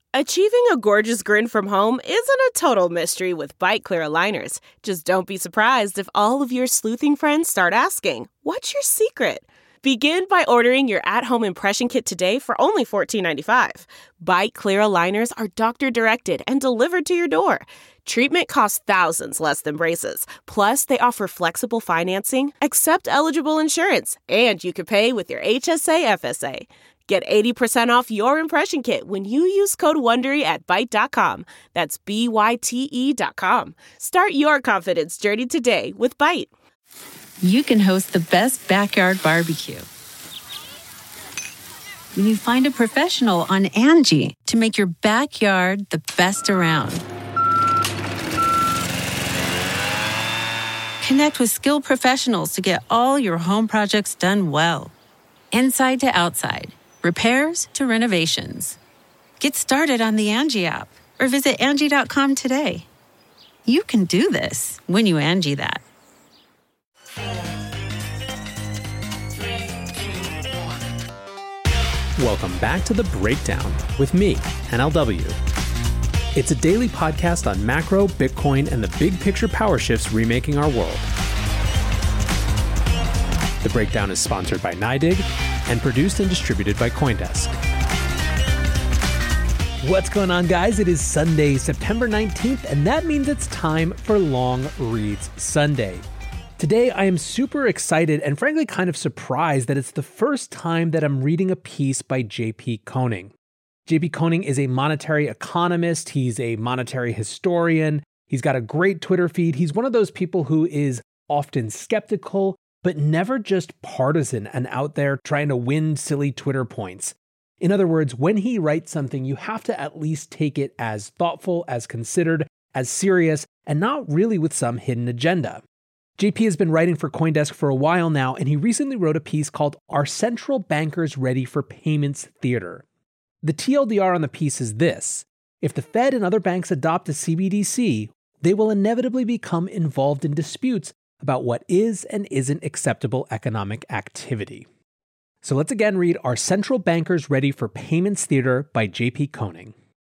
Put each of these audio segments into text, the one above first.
Achieving a gorgeous grin from home isn't a total mystery with Byte Clear aligners. Just don't be surprised if all of your sleuthing friends start asking, "What's your secret?" Begin by ordering your at-home impression kit today for only $14.95. Byte Clear aligners are doctor-directed and delivered to your door. Treatment costs thousands less than braces. Plus, they offer flexible financing, accept eligible insurance, and you can pay with your HSA FSA. Get 80% off your impression kit when you use code WONDERY at Byte.com. That's BYTE.com. Start your confidence journey today with Byte. You can host the best backyard barbecue when you find a professional on Angie to make your backyard the best around. Connect with skilled professionals to get all your home projects done well. Inside to outside, repairs to renovations. Get started on the Angie app or visit Angie.com today. You can do this when you Angie that. Welcome back to The Breakdown with me, NLW. It's a daily podcast on macro, Bitcoin, and the big picture power shifts remaking our world. The Breakdown is sponsored by NYDIG and produced and distributed by CoinDesk. What's going on, guys? It is Sunday, September 19th, and that means it's time for Long Reads Sunday. Today, I am super excited and frankly kind of surprised that it's the first time that I'm reading a piece by J.P. Koning. J.P. Koning is a monetary economist. He's a monetary historian. He's got a great Twitter feed. He's one of those people who is often skeptical, but never just partisan and out there trying to win silly Twitter points. In other words, when he writes something, you have to at least take it as thoughtful, as considered, as serious, and not really with some hidden agenda. JP has been writing for CoinDesk for a while now, and he recently wrote a piece called "Are Central Bankers Ready for Payments Theater?" The TLDR on the piece is this: if the Fed and other banks adopt a CBDC, they will inevitably become involved in disputes about what is and isn't acceptable economic activity. So let's again read "Are Central Bankers Ready for Payments Theater?" by J.P. Koning.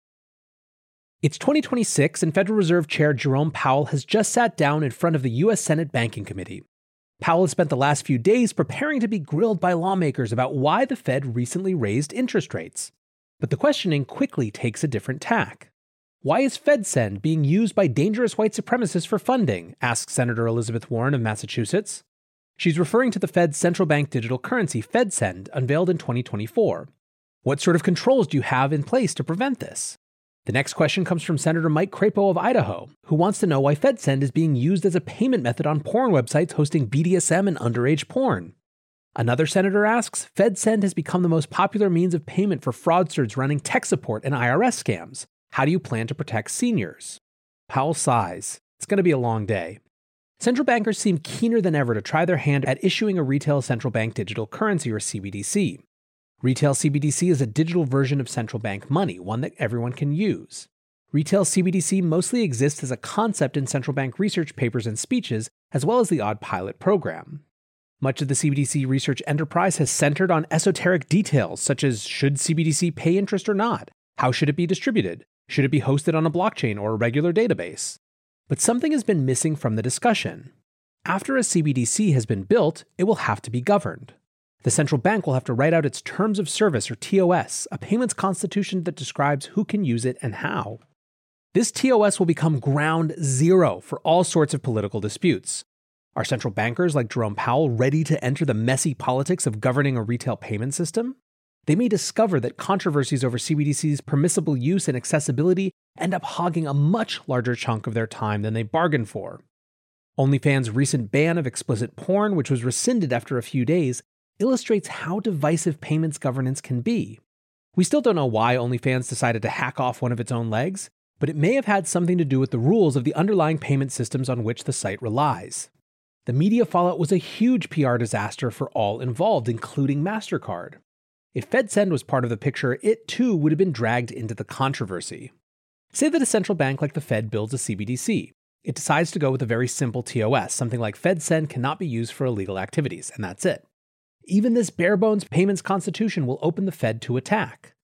It's 2026, and Federal Reserve Chair Jerome Powell has just sat down in front of the U.S. Senate Banking Committee. Powell has spent the last few days preparing to be grilled by lawmakers about why the Fed recently raised interest rates. But the questioning quickly takes a different tack. Why is FedSend being used by dangerous white supremacists for funding? Asks Senator Elizabeth Warren of Massachusetts. She's referring to the Fed's central bank digital currency, FedSend, unveiled in 2024. What sort of controls do you have in place to prevent this? The next question comes from Senator Mike Crapo of Idaho, who wants to know why FedSend is being used as a payment method on porn websites hosting BDSM and underage porn. Another senator asks, FedSend has become the most popular means of payment for fraudsters running tech support and IRS scams. How do you plan to protect seniors? Powell sighs. It's going to be a long day. Central bankers seem keener than ever to try their hand at issuing a retail central bank digital currency, or CBDC. Retail CBDC is a digital version of central bank money, one that everyone can use. Retail CBDC mostly exists as a concept in central bank research papers and speeches, as well as the odd pilot program. Much of the CBDC research enterprise has centered on esoteric details, such as should CBDC pay interest or not? How should it be distributed? Should it be hosted on a blockchain or a regular database? But something has been missing from the discussion. After a CBDC has been built, it will have to be governed. The central bank will have to write out its Terms of Service, or TOS, a payments constitution that describes who can use it and how. This TOS will become ground zero for all sorts of political disputes. Are central bankers like Jerome Powell ready to enter the messy politics of governing a retail payment system? They may discover that controversies over CBDC's permissible use and accessibility end up hogging a much larger chunk of their time than they bargained for. OnlyFans' recent ban of explicit porn, which was rescinded after a few days, illustrates how divisive payments governance can be. We still don't know why OnlyFans decided to hack off one of its own legs, but it may have had something to do with the rules of the underlying payment systems on which the site relies. The media fallout was a huge PR disaster for all involved, including MasterCard. If FedSend was part of the picture, it too would have been dragged into the controversy. Say that a central bank like the Fed builds a CBDC. It decides to go with a very simple TOS, something like FedSend cannot be used for illegal activities, and that's it. Even this bare-bones payments constitution will open the Fed to attack.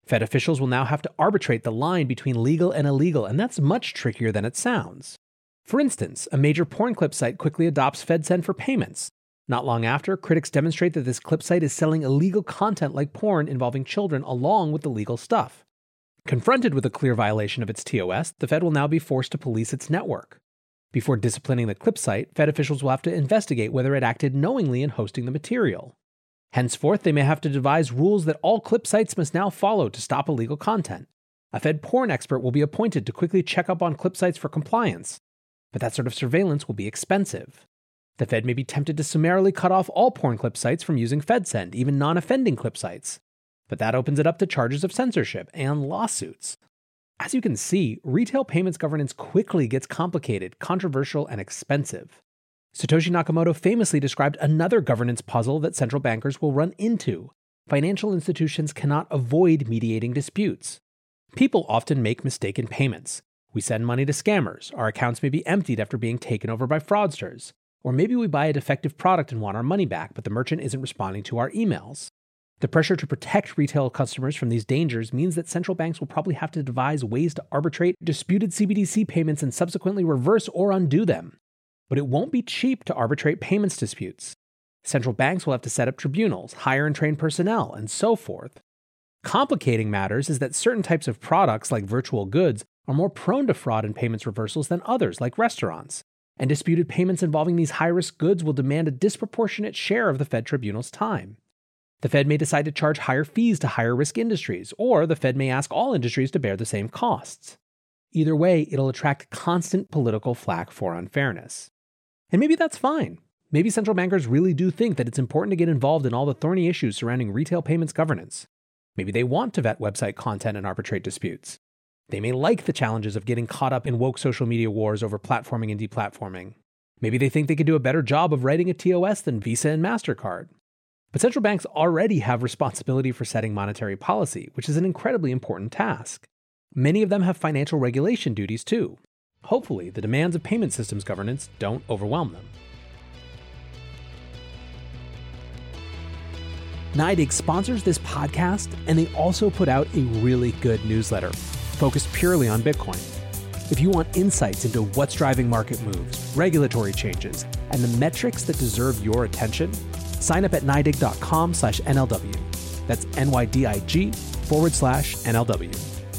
Fed officials will now have to arbitrate the line between legal and illegal, and that's much trickier than it sounds. For instance, a major porn clip site quickly adopts FedSend for payments. Not long after, critics demonstrate that this clip site is selling illegal content like porn involving children along with the legal stuff. Confronted with a clear violation of its TOS, the Fed will now be forced to police its network. Before disciplining the clip site, Fed officials will have to investigate whether it acted knowingly in hosting the material. Henceforth, they may have to devise rules that all clip sites must now follow to stop illegal content. A Fed porn expert will be appointed to quickly check up on clip sites for compliance. But that sort of surveillance will be expensive. The Fed may be tempted to summarily cut off all porn clip sites from using FedSend, even non-offending clip sites. But that opens it up to charges of censorship and lawsuits. As you can see, retail payments governance quickly gets complicated, controversial, and expensive. Satoshi Nakamoto famously described another governance puzzle that central bankers will run into. Financial institutions cannot avoid mediating disputes. People often make mistaken payments. We send money to scammers, our accounts may be emptied after being taken over by fraudsters, or maybe we buy a defective product and want our money back, but the merchant isn't responding to our emails. The pressure to protect retail customers from these dangers means that central banks will probably have to devise ways to arbitrate disputed CBDC payments and subsequently reverse or undo them. But it won't be cheap to arbitrate payments disputes. Central banks will have to set up tribunals, hire and train personnel, and so forth. Complicating matters is that certain types of products, like virtual goods, are more prone to fraud and payments reversals than others, like restaurants. And disputed payments involving these high-risk goods will demand a disproportionate share of the Fed tribunal's time. The Fed may decide to charge higher fees to higher-risk industries, or the Fed may ask all industries to bear the same costs. Either way, it'll attract constant political flack for unfairness. And maybe that's fine. Maybe central bankers really do think that it's important to get involved in all the thorny issues surrounding retail payments governance. Maybe they want to vet website content and arbitrate disputes. They may like the challenges of getting caught up in woke social media wars over platforming and deplatforming. Maybe they think they could do a better job of writing a TOS than Visa and MasterCard. But central banks already have responsibility for setting monetary policy, which is an incredibly important task. Many of them have financial regulation duties too. Hopefully, the demands of payment systems governance don't overwhelm them. NYDIG sponsors this podcast, and they also put out a really good newsletter focused purely on Bitcoin. If you want insights into what's driving market moves, regulatory changes, and the metrics that deserve your attention, sign up at NYDIG.com/NLW. That's NYDIG/NLW.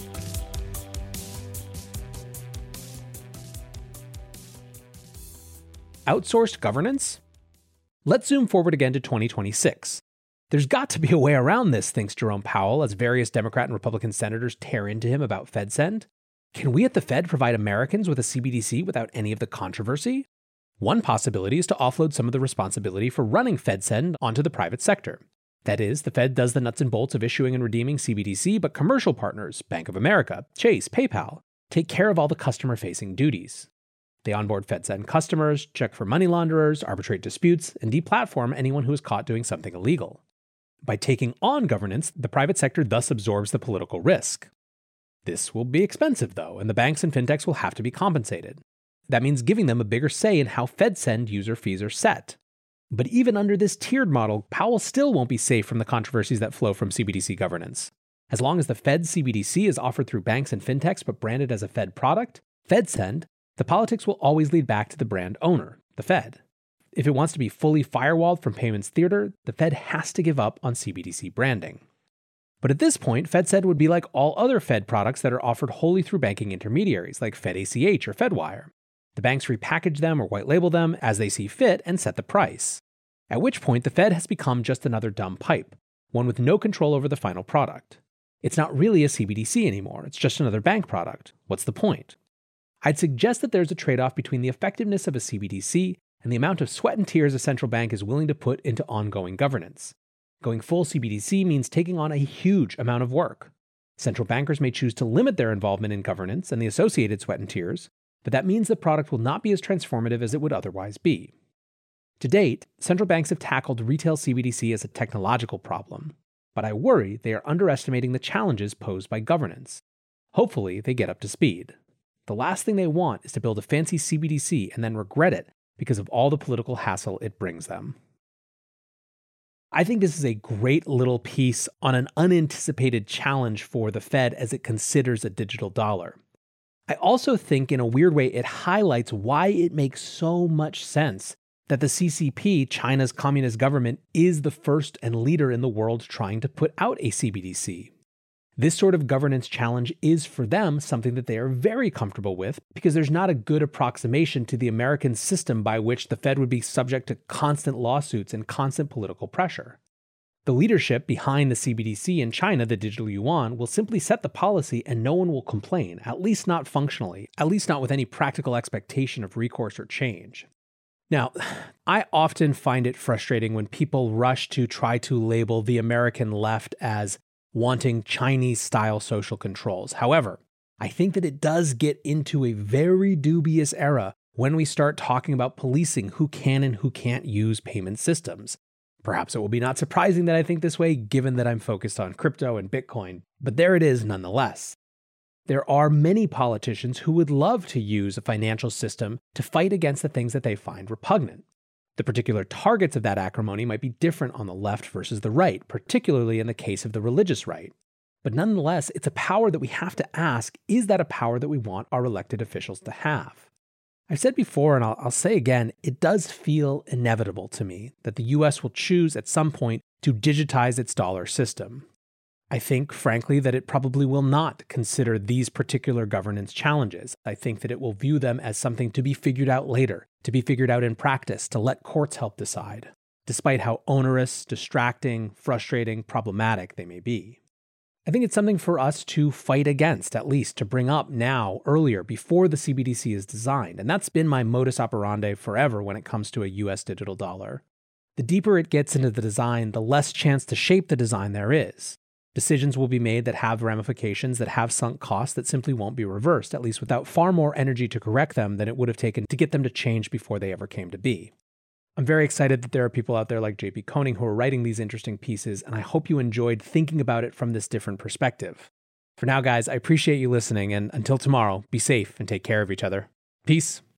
Outsourced governance? Let's zoom forward again to 2026. There's got to be a way around this, thinks Jerome Powell, as various Democrat and Republican senators tear into him about FedSend. Can we at the Fed provide Americans with a CBDC without any of the controversy? One possibility is to offload some of the responsibility for running FedSend onto the private sector. That is, the Fed does the nuts and bolts of issuing and redeeming CBDC, but commercial partners, Bank of America, Chase, PayPal, take care of all the customer-facing duties. They onboard FedSend customers, check for money launderers, arbitrate disputes, and deplatform anyone who is caught doing something illegal. By taking on governance, the private sector thus absorbs the political risk. This will be expensive, though, and the banks and fintechs will have to be compensated. That means giving them a bigger say in how FedSend user fees are set. But even under this tiered model, Powell still won't be safe from the controversies that flow from CBDC governance. As long as the Fed CBDC is offered through banks and fintechs but branded as a Fed product, FedSend, the politics will always lead back to the brand owner, the Fed. If it wants to be fully firewalled from payments theater, the Fed has to give up on CBDC branding. But at this point, FedSend would be like all other Fed products that are offered wholly through banking intermediaries like FedACH or FedWire. The banks repackage them or white label them as they see fit and set the price. At which point, the Fed has become just another dumb pipe, one with no control over the final product. It's not really a CBDC anymore, it's just another bank product. What's the point? I'd suggest that there's a trade-off between the effectiveness of a CBDC and the amount of sweat and tears a central bank is willing to put into ongoing governance. Going full CBDC means taking on a huge amount of work. Central bankers may choose to limit their involvement in governance and the associated sweat and tears, but that means the product will not be as transformative as it would otherwise be. To date, central banks have tackled retail CBDC as a technological problem, but I worry they are underestimating the challenges posed by governance. Hopefully, they get up to speed. The last thing they want is to build a fancy CBDC and then regret it because of all the political hassle it brings them. I think this is a great little piece on an unanticipated challenge for the Fed as it considers a digital dollar. I also think in a weird way it highlights why it makes so much sense that the CCP, China's communist government, is the first and leader in the world trying to put out a CBDC. This sort of governance challenge is for them something that they are very comfortable with because there's not a good approximation to the American system by which the Fed would be subject to constant lawsuits and constant political pressure. The leadership behind the CBDC in China, the digital yuan, will simply set the policy and no one will complain, at least not functionally, at least not with any practical expectation of recourse or change. Now, I often find it frustrating when people rush to try to label the American left as wanting Chinese-style social controls. However, I think that it does get into a very dubious era when we start talking about policing who can and who can't use payment systems. Perhaps it will be not surprising that I think this way, given that I'm focused on crypto and Bitcoin, but there it is nonetheless. There are many politicians who would love to use a financial system to fight against the things that they find repugnant. The particular targets of that acrimony might be different on the left versus the right, particularly in the case of the religious right. But nonetheless, it's a power that we have to ask, is that a power that we want our elected officials to have? I've said before, and I'll say again, it does feel inevitable to me that the US will choose at some point to digitize its dollar system. I think, frankly, that it probably will not consider these particular governance challenges. I think that it will view them as something to be figured out later, to be figured out in practice, to let courts help decide, despite how onerous, distracting, frustrating, problematic they may be. I think it's something for us to fight against, at least to bring up now, earlier, before the CBDC is designed. And that's been my modus operandi forever when it comes to a US digital dollar. The deeper it gets into the design, the less chance to shape the design there is. Decisions will be made that have ramifications, that have sunk costs that simply won't be reversed, at least without far more energy to correct them than it would have taken to get them to change before they ever came to be. I'm very excited that there are people out there like JP Koning who are writing these interesting pieces, and I hope you enjoyed thinking about it from this different perspective. For now, guys, I appreciate you listening, and until tomorrow, be safe and take care of each other. Peace.